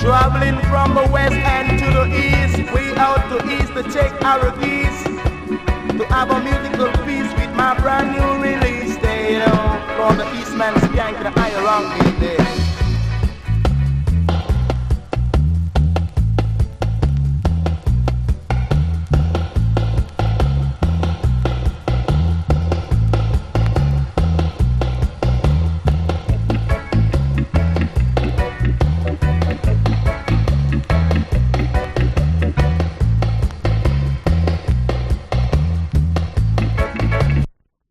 Traveling from the west end to the east, way out to east to check our keys, to have a musical piece with my brand new release. Stay from the Eastman Skank to the higher rank there.